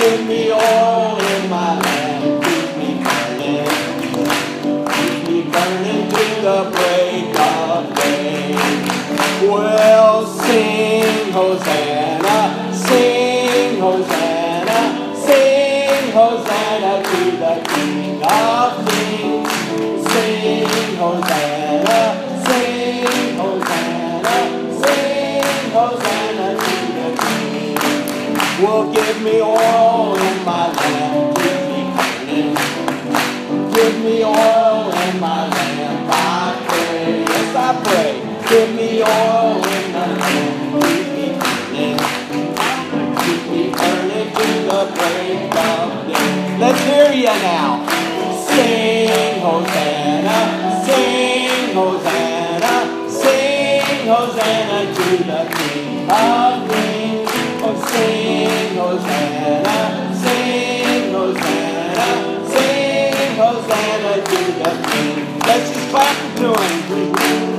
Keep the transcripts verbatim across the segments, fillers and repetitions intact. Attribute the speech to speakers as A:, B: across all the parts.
A: Give me oil in my lamp. Keep me burning. Keep me burning to the break of day. Well, sing Hosanna, sing Hosanna, sing Hosanna to the King of Kings. Sing Hosanna, sing Hosanna, sing Hosanna to the King. Well, give me oil in my lamp, keep me burning. Give me oil in my lamp, I pray, yes I pray. Give me oil in my lamp, keep me burning. Keep me burning to the break of day. Let's hear you now. Sing Hosanna, sing Hosanna, sing Hosanna to the King of Kings. Oh, sing Hosanna, sing Hosanna, sing Hosanna to the King. Let's just clap it to him.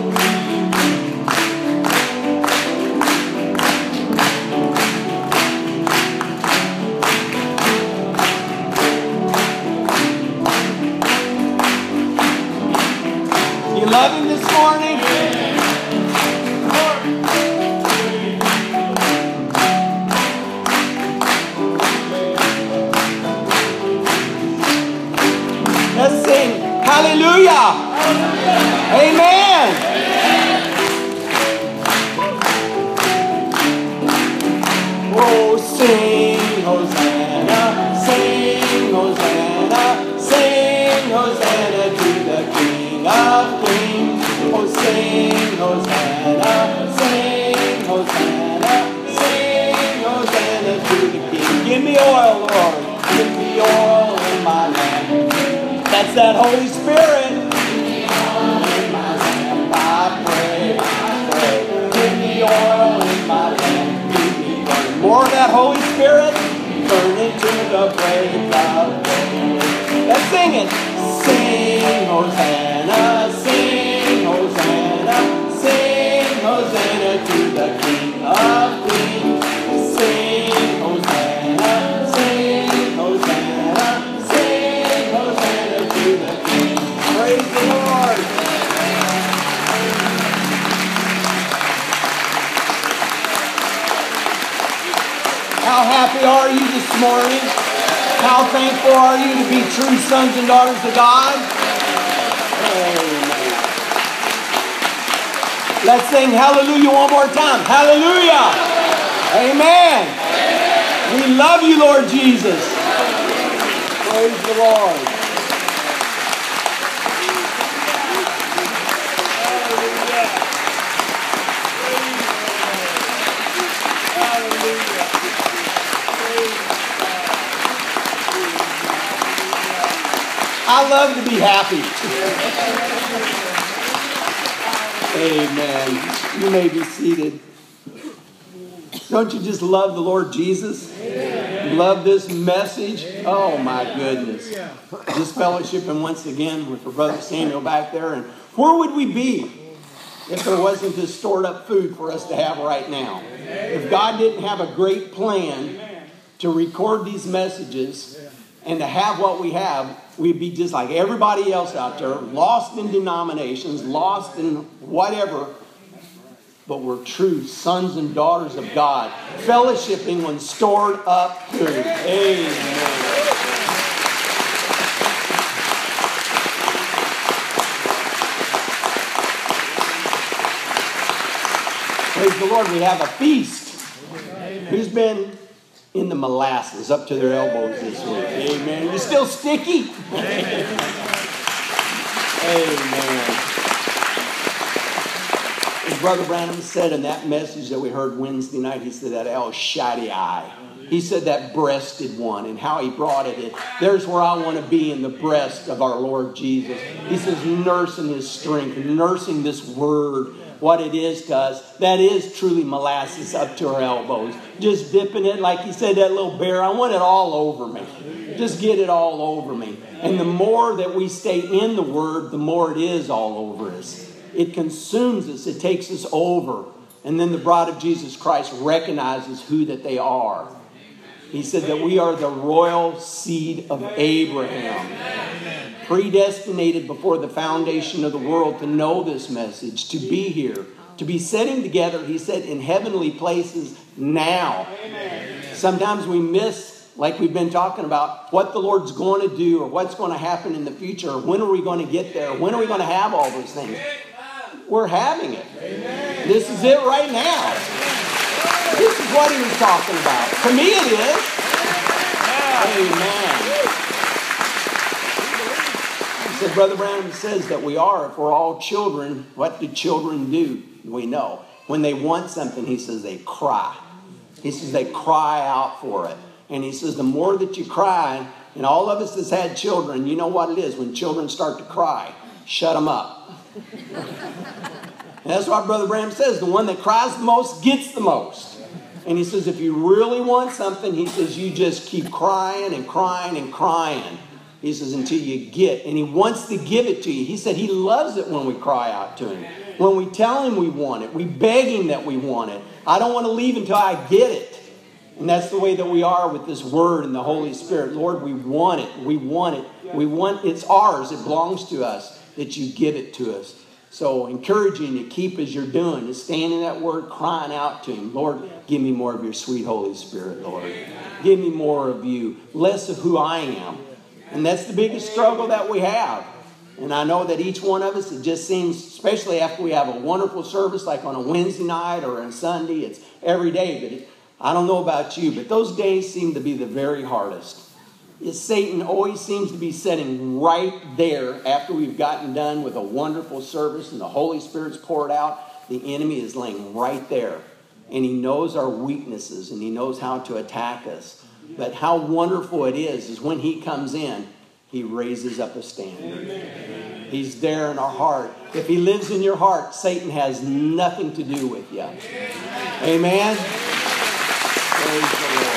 A: You love him this morning? Let's sing hallelujah. Amen. Oh, sing Hosanna, sing Hosanna, sing Hosanna to the King of Kings. Oh, sing Hosanna, sing Hosanna, sing Hosanna to the King. Give me oil, Lord. Give me oil in my lamp. That's that Holy Spirit. In my lamp, I pray, I pray. Give me oil in my lamp. Give me burning. More of that Holy Spirit. Burn into the break of day. Let's sing it. Sing Hosanna, sing Hosanna, sing Hosanna to the King of Kings. Sing Hosanna, sing Hosanna, sing Hosanna to the King. Praise the Lord. How happy are you this morning? How thankful are you to be true sons and daughters of God? Amen. Let's sing hallelujah one more time. Hallelujah. Amen. We love you, Lord Jesus. Praise the Lord. I love to be happy. Amen. You may be seated. Don't you just love the Lord Jesus? Amen. Love this message? Oh my goodness. Just fellowshipping once again with our brother Samuel back there. And where would we be if there wasn't this stored up food for us to have right now? If God didn't have a great plan to record these messages and to have what we have, we'd be just like everybody else out there, lost in denominations, lost in whatever. But we're true sons and daughters of God, fellowshipping on stored up food. Amen. Praise the Lord, we have a feast. Who's been in the molasses up to their elbows this week? Amen. You still sticky? Amen. Amen. As Brother Branham said in that message that we heard Wednesday night, he said that El Shaddai. He said that breasted one and how he brought it in. There's where I want to be, in the breast of our Lord Jesus. He says nursing his strength, nursing this word, what it is to us. That is truly molasses up to our elbows. Just dipping it, like he said, that little bear, I want it all over me. Just get it all over me. And the more that we stay in the word, the more it is all over us. It consumes us. It takes us over. And then the bride of Jesus Christ recognizes who that they are. He said that we are the royal seed of Abraham. Predestinated before the foundation of the world to know this message, to be here, to be sitting together, he said, in heavenly places now. Sometimes we miss, like we've been talking about, what the Lord's going to do or what's going to happen in the future. Or when are we going to get there? When are we going to have all those things? We're having it. This is it right now. This is what he was talking about. To me it is. Amen. He said, Brother Branham says that we are, if we're all children, what do children do? We know. When they want something, he says they cry. He says they cry out for it. And he says the more that you cry, and all of us that's had children, you know what it is. When children start to cry, shut them up. And that's what Brother Branham says. The one that cries the most gets the most. And he says if you really want something, he says you just keep crying and crying and crying. He says until you get. And he wants to give it to you. He said he loves it when we cry out to him. When we tell him we want it. We beg him that we want it. I don't want to leave until I get it. And that's the way that we are with this word and the Holy Spirit. Lord, we want it. We want it. We want it's ours. It belongs to us. That you give it to us. So encouraging you to keep as you're doing, is stand in that word, crying out to him. Lord, give me more of your sweet Holy Spirit, Lord. Give me more of you, less of who I am. And that's the biggest struggle that we have. And I know that each one of us, it just seems, especially after we have a wonderful service like on a Wednesday night or on Sunday, it's every day. But it, I don't know about you, but those days seem to be the very hardest. Is Satan always seems to be sitting right there after we've gotten done with a wonderful service and the Holy Spirit's poured out. The enemy is laying right there. And he knows our weaknesses and he knows how to attack us. But how wonderful it is, is when he comes in, he raises up a standard. Amen. He's there in our heart. If he lives in your heart, Satan has nothing to do with you. Amen. Amen. Praise the Lord.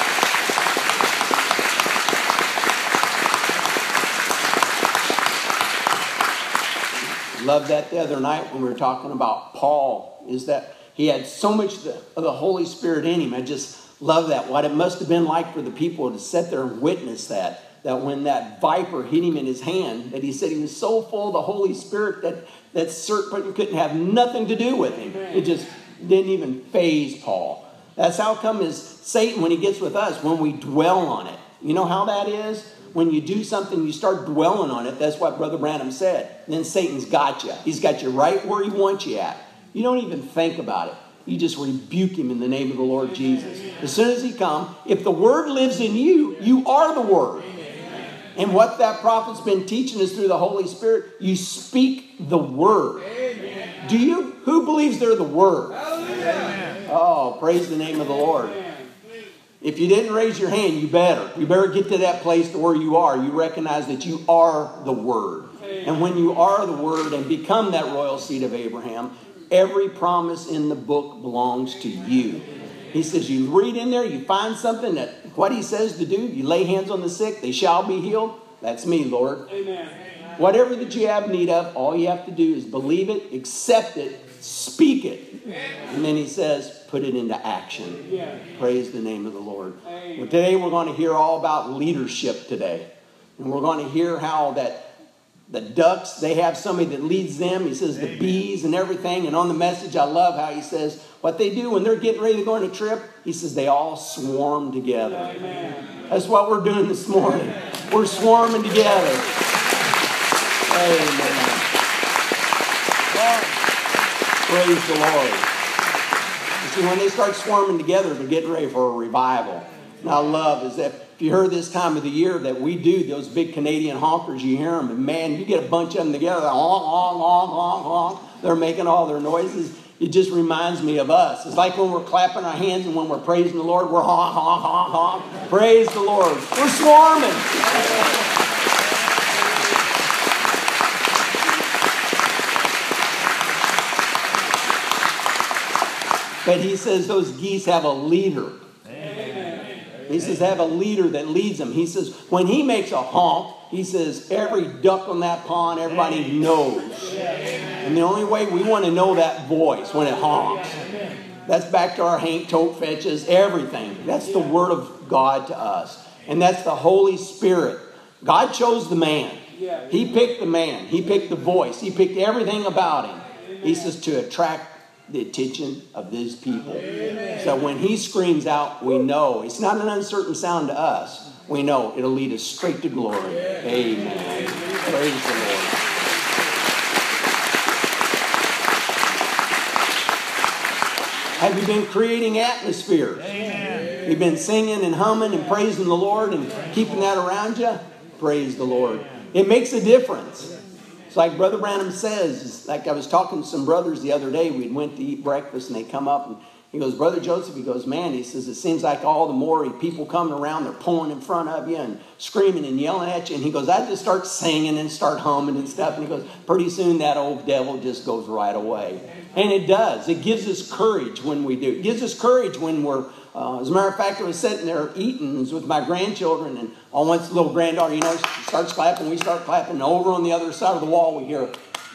A: Loved that the other night when we were talking about Paul, is that he had so much of the Holy Spirit in him. I just love that. What it must have been like for the people to sit there and witness that. That when that viper hit him in his hand, that he said he was so full of the Holy Spirit that that serpent couldn't have nothing to do with him. It just didn't even faze Paul. That's how come is Satan, when he gets with us, when we dwell on it. You know how that is? When you do something, you start dwelling on it. That's what Brother Branham said. Then Satan's got you. He's got you right where he wants you at. You don't even think about it. You just rebuke him in the name of the Lord Jesus. As soon as he comes, if the word lives in you, you are the word. And what that prophet's been teaching us through the Holy Spirit, you speak the word. Do you? Who believes they're the word? Oh, praise the name of the Lord. If you didn't raise your hand, you better. You better get to that place to where you are. You recognize that you are the Word. And when you are the Word and become that royal seed of Abraham, every promise in the book belongs to you. He says you read in there, you find something that what he says to do, you lay hands on the sick, they shall be healed. That's me, Lord. Amen. Whatever that you have need of, all you have to do is believe it, accept it, speak it. And then he says, put it into action. Yeah. Praise the name of the Lord. Well, today we're going to hear all about leadership today. And we're going to hear how that the ducks, they have somebody that leads them. He says the bees and everything. And on the message, I love how he says what they do when they're getting ready to go on a trip. He says they all swarm together. Amen. That's what we're doing this morning. We're swarming together. Amen. Praise the Lord. You see, when they start swarming together, they're getting ready for a revival. And I love is that if you heard this time of the year that we do, those big Canadian honkers, you hear them, and man, you get a bunch of them together, honk, honk, honk, honk, honk. They're making all their noises. It just reminds me of us. It's like when we're clapping our hands and when we're praising the Lord, we're honk, honk, honk, honk. Praise the Lord. We're swarming. But he says those geese have a leader. Amen. He says they have a leader that leads them. He says when he makes a honk, he says every duck on that pond, everybody knows. And the only way we want to know that voice when it honks. That's back to our Hank Tote fetches, everything. That's the Word of God to us. And that's the Holy Spirit. God chose the man. He picked the man. He picked the voice. He picked everything about him. He says to attract the attention of these people. So when he screams out, we know. It's not an uncertain sound to us. We know it'll lead us straight to glory. Amen. Praise the Lord. Have you been creating atmospheres? Amen. You've been singing and humming and praising the Lord and keeping that around you? Praise the Lord. It makes a difference. It's like Brother Branham says, it's like I was talking to some brothers the other day. We went to eat breakfast and they come up and he goes, Brother Joseph, he goes, man, he says, it seems like all the more people coming around, they're pulling in front of you and screaming and yelling at you. And he goes, I just start singing and start humming and stuff. And he goes, pretty soon that old devil just goes right away. And it does. It gives us courage when we do. It gives us courage when we're, uh, as a matter of fact, I was sitting there eating with my grandchildren, and all once the little granddaughter, you know, she starts clapping, we start clapping, and over on the other side of the wall we hear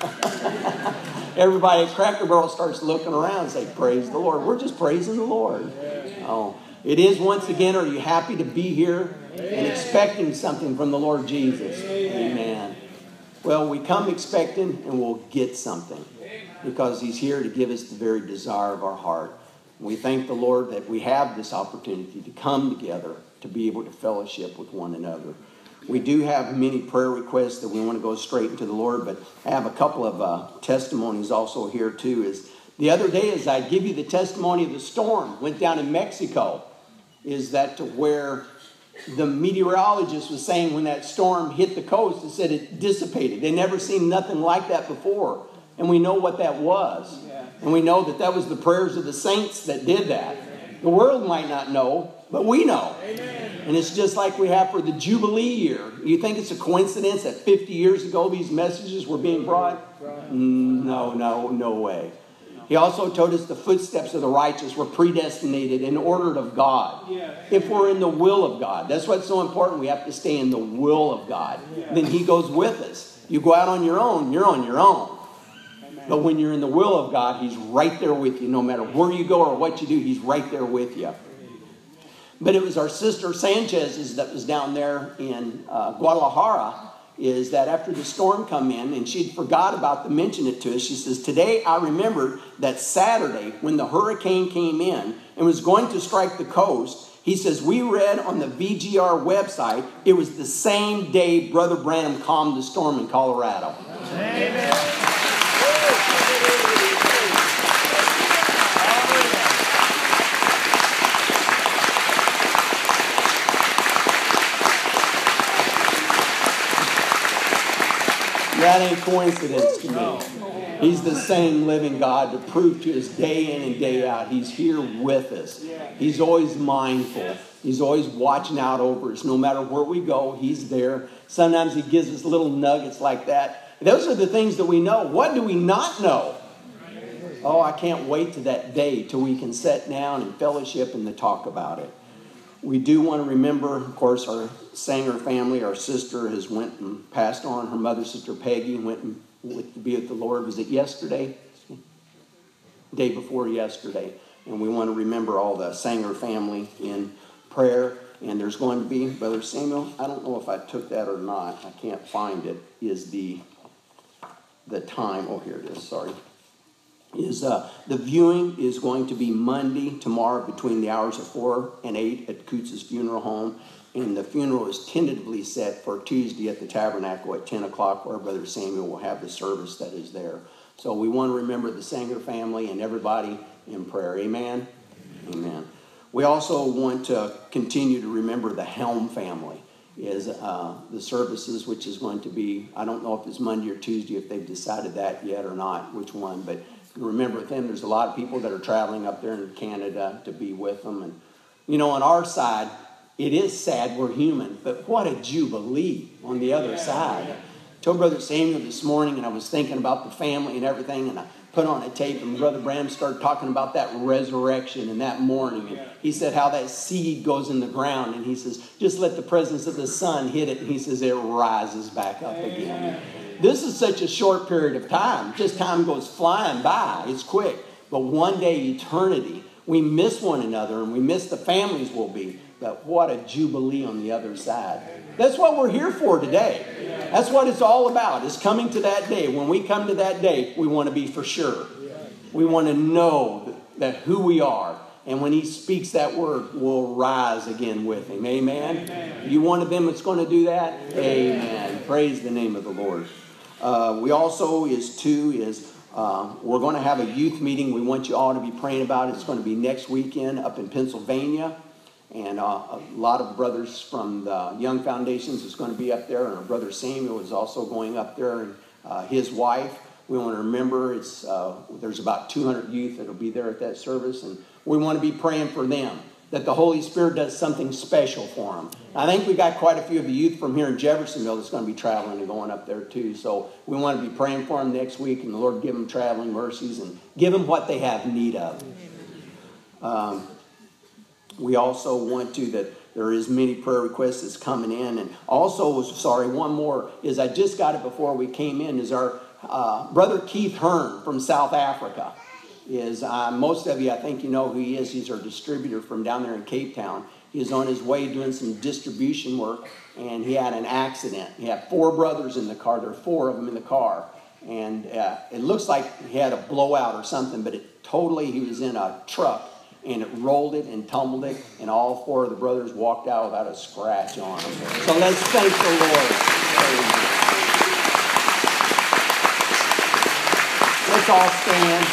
A: everybody at Cracker Barrel starts looking around and say, praise the Lord. We're just praising the Lord. Oh, it is once again, are you happy to be here and expecting something from the Lord Jesus? Amen. Well, we come expecting and we'll get something because he's here to give us the very desire of our heart. We thank the Lord that we have this opportunity to come together to be able to fellowship with one another. We do have many prayer requests that we want to go straight into the Lord, but I have a couple of uh, testimonies also here too. Is the other day, as I give you the testimony of the storm, went down in Mexico, is that to where the meteorologist was saying when that storm hit the coast, it said it dissipated. They never seen nothing like that before. And we know what that was. And we know that that was the prayers of the saints that did that. The world might not know, but we know. And it's just like we have for the Jubilee year. You think it's a coincidence that fifty years ago these messages were being brought? No, no, no way. He also told us the footsteps of the righteous were predestinated and ordered of God. If we're in the will of God. That's what's so important. We have to stay in the will of God. Then he goes with us. You go out on your own, you're on your own. But when you're in the will of God, he's right there with you. No matter where you go or what you do, he's right there with you. But it was our sister Sanchez's that was down there in uh, Guadalajara, is that after the storm come in, and she'd forgot about to mention it to us, she says, today I remembered that Saturday when the hurricane came in and was going to strike the coast, he says, we read on the V G R website, it was the same day Brother Branham calmed the storm in Colorado. Amen. That ain't coincidence to me. He's the same living God to prove to us day in and day out. He's here with us. He's always mindful. He's always watching out over us. No matter where we go, he's there. Sometimes he gives us little nuggets like that. Those are the things that we know. What do we not know? Oh, I can't wait to that day till we can sit down and fellowship and to talk about it. We do want to remember, of course, our Sanger family. Our sister has went and passed on. Her mother, Sister Peggy, went and went to be with the Lord. Was it yesterday? Day before yesterday. And we want to remember all the Sanger family in prayer. And there's going to be, Brother Samuel, I don't know if I took that or not. I can't find it. Is the the time? Oh, here it is. Sorry. Is uh, the viewing is going to be Monday, tomorrow, between the hours of four and eight at Coots's funeral home. And the funeral is tentatively set for Tuesday at the Tabernacle at ten o'clock, where Brother Samuel will have the service that is there. So we want to remember the Sanger family and everybody in prayer. Amen? Amen. We also want to continue to remember the Helm family. Is uh, the services, which is going to be, I don't know if it's Monday or Tuesday, if they've decided that yet or not, which one, but remember with them, there's a lot of people that are traveling up there in Canada to be with them. And, you know, on our side, it is sad, we're human, but what a jubilee on the other side. I told Brother Samuel this morning, and I was thinking about the family and everything, and I put on a tape, and Brother Branham started talking about that resurrection and that morning. And he said how that seed goes in the ground, and he says, just let the presence of the sun hit it, and he says it rises back up again. This is such a short period of time. Just time goes flying by. It's quick. But one day, eternity, we miss one another and we miss the families we'll be. But what a jubilee on the other side. That's what we're here for today. That's what it's all about, is coming to that day. When we come to that day, we want to be for sure. We want to know that who we are. And when he speaks that word, we'll rise again with him. Amen? Amen. You one of them that's going to do that? Amen. Amen. Praise the name of the Lord. Uh, we also, is two, is um, we're going to have a youth meeting. We want you all to be praying about it. It's going to be next weekend up in Pennsylvania. And uh, a lot of brothers from the Young Foundations is going to be up there. And our brother Samuel is also going up there, and uh, his wife. We want to remember it's uh, there's about two hundred youth that will be there at that service. And we want to be praying for them, that the Holy Spirit does something special for them. I think we got quite a few of the youth from here in Jeffersonville that's going to be traveling and going up there too. So we want to be praying for them next week, and the Lord give them traveling mercies and give them what they have need of. Um, we also want to, that there is many prayer requests that's coming in. And also, sorry, one more is I just got it before we came in, is our uh, brother Keith Hearn from South Africa. Is uh, most of you, I think you know who he is. He's our distributor from down there in Cape Town. He was on his way doing some distribution work, and he had an accident. He had four brothers in the car. There were four of them in the car. And uh, it looks like he had a blowout or something, but it totally, he was in a truck, and it rolled it and tumbled it, and all four of the brothers walked out without a scratch on them. So let's thank the Lord. Let's all stand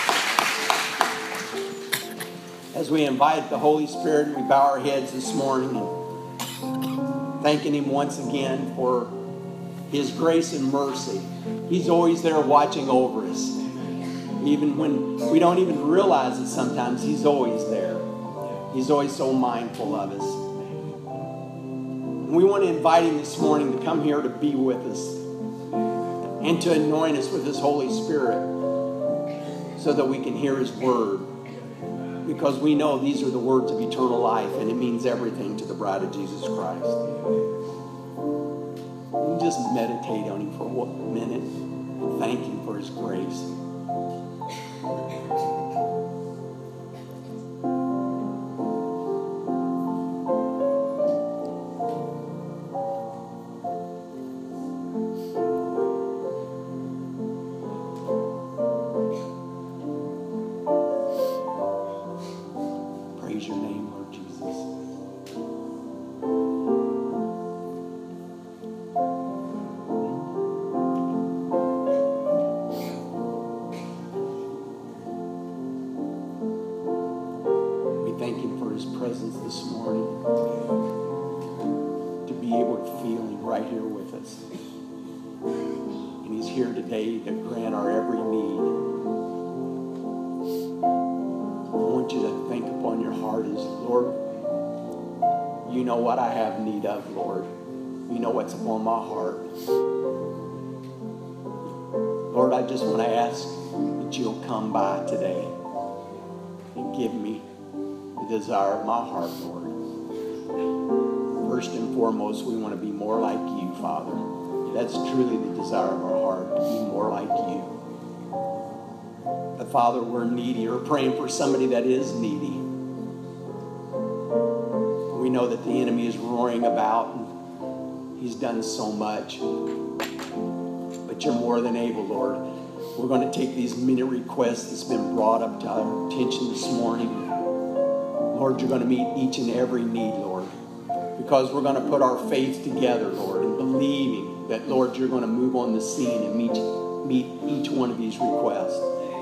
A: as we invite the Holy Spirit. We bow our heads this morning and thanking him once again for his grace and mercy. He's always there watching over us. Even when we don't even realize it sometimes, he's always there. He's always so mindful of us. We want to invite him this morning to come here to be with us and to anoint us with his Holy Spirit so that we can hear his word. Because we know these are the words of eternal life, and it means everything to the bride of Jesus Christ. We just meditate on him for a minute and thank him for his grace. Praise your name, Lord Jesus. Presence this morning, to be able to feel him right here with us. And he's here today to grant our every need. I want you to think upon your heart as, Lord, you know what I have need of, Lord. You know what's upon my heart. Lord, I just want to ask that you'll come by today and give me the desire of my heart, Lord. First and foremost, we want to be more like you, Father. That's truly the desire of our heart, to be more like you. But Father, we're needy. We're praying for somebody that is needy. We know that the enemy is roaring about, and he's done so much. But you're more than able, Lord. We're going to take these many requests that's been brought up to our attention this morning. Lord, you're going to meet each and every need, Lord, because we're going to put our faith together, Lord, and believing that, Lord, you're going to move on the scene and meet, meet each one of these requests.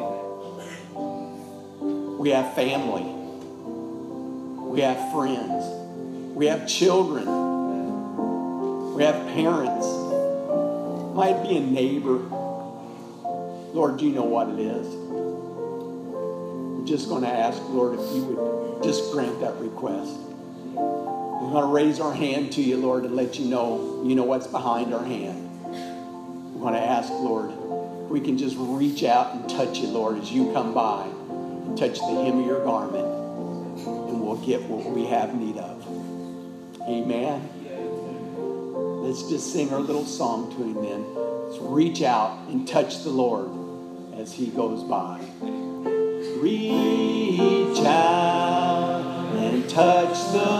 A: We have family. We have friends. We have children. We have parents. Might be a neighbor. Lord, you know what it is. We're just going to ask, Lord, if you would just grant that request. We're going to raise our hand to you, Lord, and let you know, you know what's behind our hand. We're going to ask, Lord, if we can just reach out and touch you, Lord, as you come by and touch the hem of your garment, and we'll get what we have need of. Amen. Let's just sing our little song to him then. Let's reach out and touch the Lord as he goes by. Reach out and touch the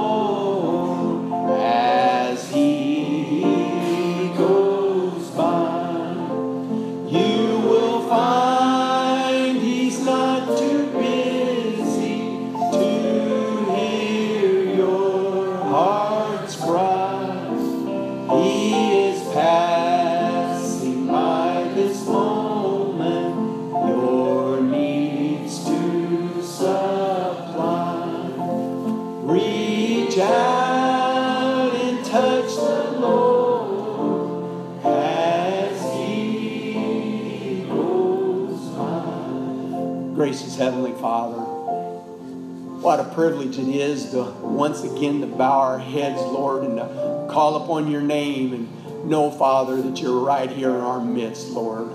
A: Lord as He goes by. You will find He's not too busy to hear your heart's cry. He is passing by this moment, your needs to supply. Reach out and touch the Lord as He goes by. Gracious Heavenly Father, what a privilege it is to once again to bow our heads, Lord, and to call upon your name and know, Father, that you're right here in our midst, Lord.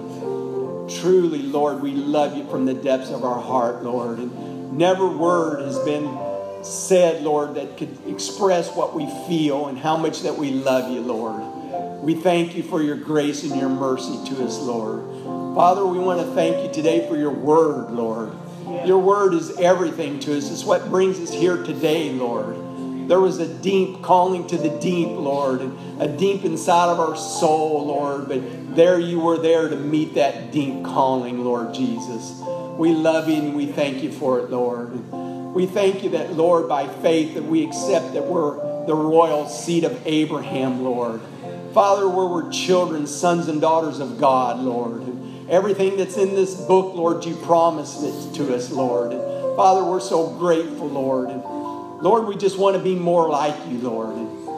A: Truly, Lord, we love you from the depths of our heart, Lord. And never word has been said, Lord, that could express what we feel and how much that we love you, Lord. We thank you for your grace and your mercy to us, Lord. Father, we want to thank you today for your word, Lord. Your word is everything to us. It's what brings us here today, Lord. There was a deep calling to the deep, Lord, and a deep inside of our soul, Lord. But there you were there to meet that deep calling, Lord Jesus. We love you and we thank you for it, Lord. We thank you that, Lord, by faith that we accept that we're the royal seed of Abraham, Lord. Father, we're children, sons and daughters of God, Lord. And everything that's in this book, Lord, you promised it to us, Lord. And Father, we're so grateful, Lord. And Lord, we just want to be more like you, Lord.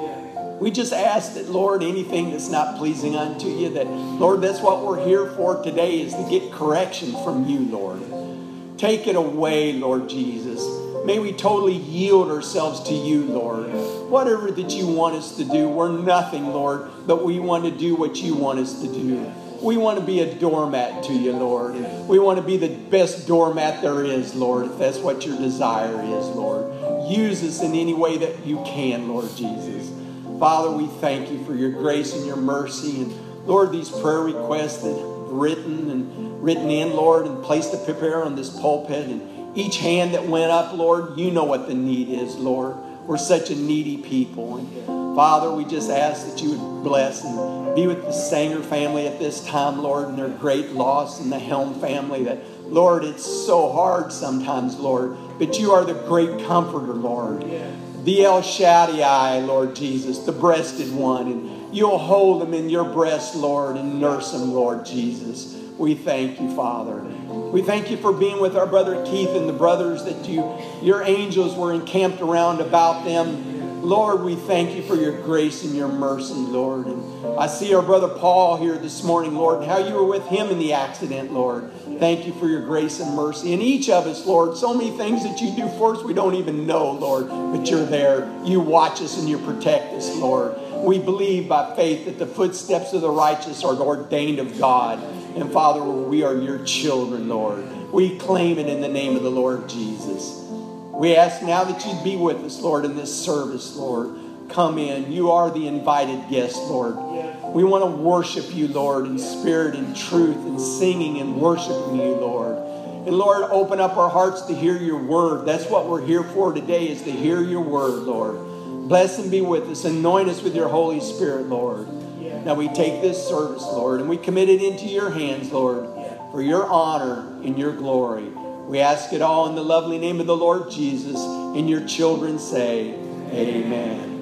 A: And we just ask that, Lord, anything that's not pleasing unto you, that, Lord, that's what we're here for today, is to get correction from you, Lord. Take it away, Lord Jesus. May we totally yield ourselves to you, Lord. Whatever that you want us to do, we're nothing, Lord, but we want to do what you want us to do. We want to be a doormat to you, Lord. And we want to be the best doormat there is, Lord, if that's what your desire is, Lord. Use us in any way that you can, Lord Jesus. Father, we thank you for your grace and your mercy. And Lord, these prayer requests that are written and written in, Lord, and placed to prepare on this pulpit, and each hand that went up, Lord, you know what the need is, Lord. We're such a needy people. And Father, we just ask that you would bless and be with the Sanger family at this time, Lord, and their great loss, and the Helm family. That, Lord, it's so hard sometimes, Lord, but you are the great comforter, Lord. The El Shaddai, Lord Jesus, the breasted one. And you'll hold them in your breast, Lord, and nurse them, Lord Jesus. We thank you, Father. We thank you for being with our brother Keith and the brothers that you, your angels were encamped around about them. Lord, we thank you for your grace and your mercy, Lord. And I see our brother Paul here this morning, Lord, and how you were with him in the accident, Lord. Thank you for your grace and mercy. And each of us, Lord, so many things that you do for us we don't even know, Lord, but you're there. You watch us and you protect us, Lord. We believe by faith that the footsteps of the righteous are ordained of God. And Father, we are your children, Lord. We claim it in the name of the Lord Jesus. We ask now that you'd be with us, Lord, in this service, Lord. Come in. You are the invited guest, Lord. We want to worship you, Lord, in spirit and truth, and singing and worshiping you, Lord. And Lord, open up our hearts to hear your word. That's what we're here for today, is to hear your word, Lord. Bless and be with us. Anoint us with your Holy Spirit, Lord. Now we take this service, Lord, and we commit it into your hands, Lord, for your honor and your glory. We ask it all in the lovely name of the Lord Jesus, and your children say, amen.